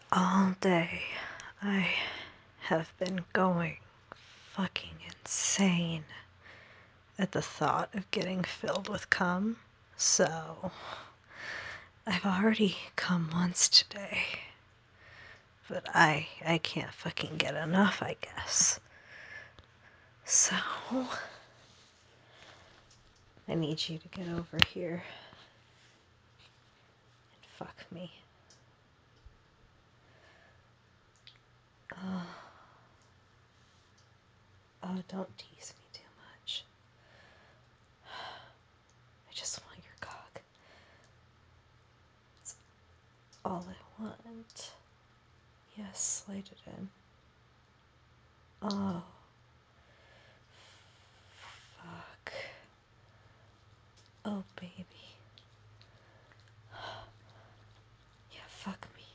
All day, I have been going fucking insane at the thought of getting filled with cum. So, I've already come once today. But I can't fucking get enough, I guess. So, I need you to get over here and fuck me. Oh, don't tease me too much. I just want your cock. That's all I want. Yes, slide it in. Oh, fuck. Oh, baby. Yeah, fuck me.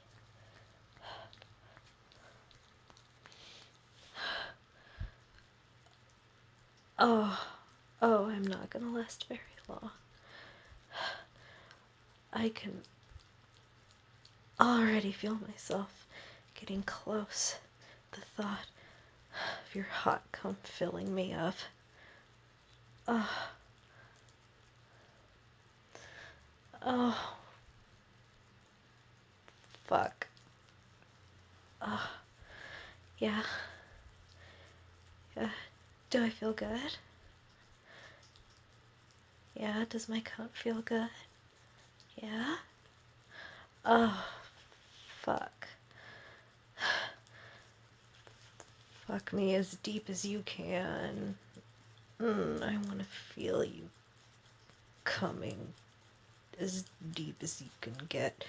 Oh, I'm not gonna last very long. I can already feel myself getting close. The thought of your hot cum filling me up. Oh, fuck. Yeah. Yeah. Do I feel good? Yeah, does my cum feel good? Yeah? Oh, fuck. Fuck me as deep as you can. I want to feel you coming as deep as you can get.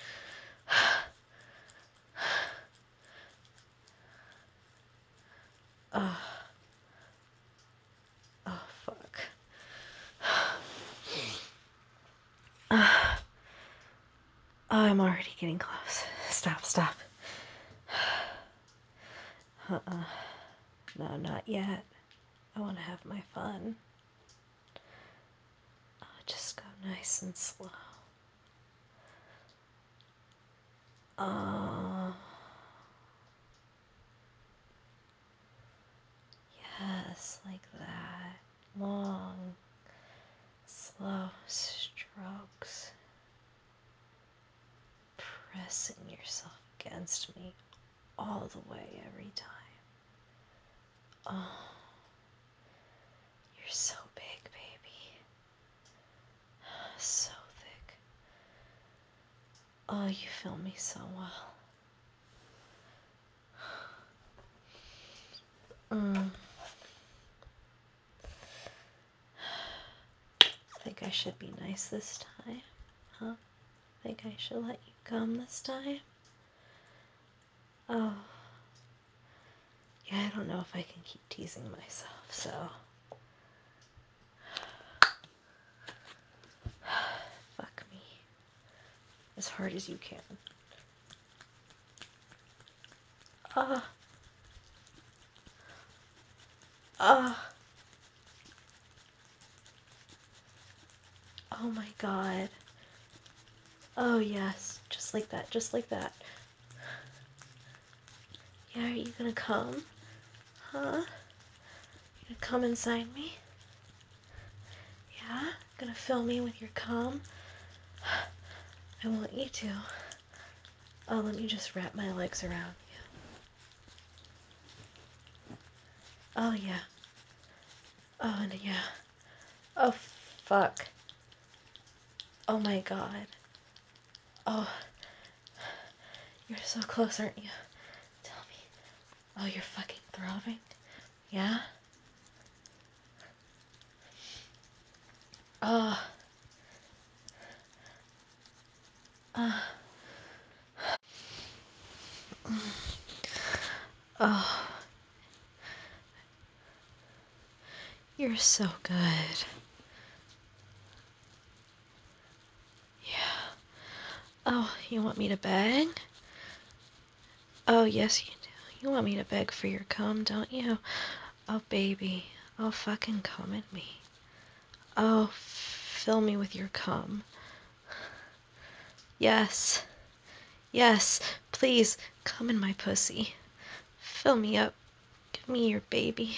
Oh, fuck. Oh, I'm already getting close. Stop. No, not yet. I want to have my fun. Oh, just go nice and slow. Oh, yes, like that. Long, slow strokes. Pressing yourself against me all the way every time. Oh, you're so big, baby. So thick. Oh, you fill me so well. Think I should be nice this time? Huh? Think I should let you come this time? Oh. Yeah, I don't know if I can keep teasing myself, so. Fuck me. As hard as you can. Ah. Ah. Oh my god. Oh yes. Just like that, just like that. Yeah, are you gonna come? Huh? You gonna come inside me? Yeah? Gonna fill me with your cum? I want you to. Oh, let me just wrap my legs around you. Oh, yeah. Oh, and yeah. Oh, fuck. Oh my god. Oh, you're so close, aren't you? Tell me. Oh, you're fucking throbbing? Yeah? Oh. Oh. You're so good. Yeah. Oh, you want me to beg? Oh, yes, you do. You want me to beg for your cum, don't you? Oh, baby. Oh, fucking come at me. Oh, fill me with your cum. Yes. Yes. Please, come in my pussy. Fill me up. Give me your baby.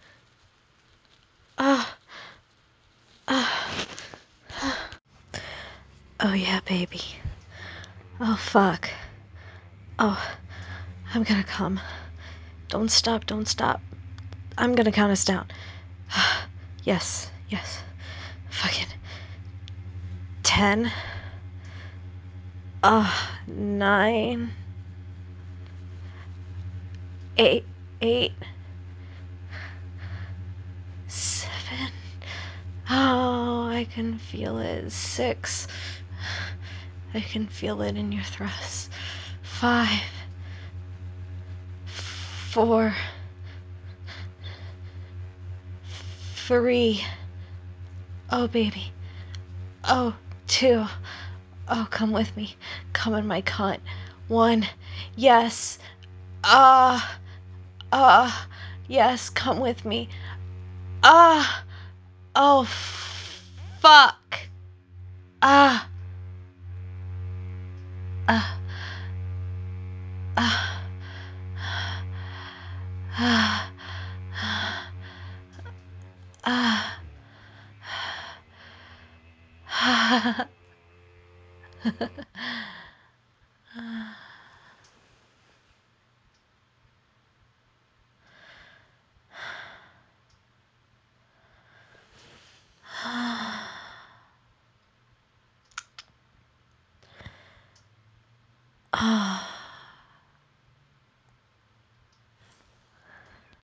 Ah. Ah. Oh yeah, baby. Oh fuck. Oh, I'm gonna come. Don't stop, don't stop. I'm gonna count us down. Yes, yes. Fucking 10. 9. 8. 8. 7. Oh, I can feel it. 6. I can feel it in your thrusts. 5. 4. 3. Oh, baby. Oh, 2. Oh, come with me. Come in my cunt. 1. Yes. Ah. Yes, come with me. Ah. Oh, fuck. Ah. Ah. Ah. Ah. Ah. Ah.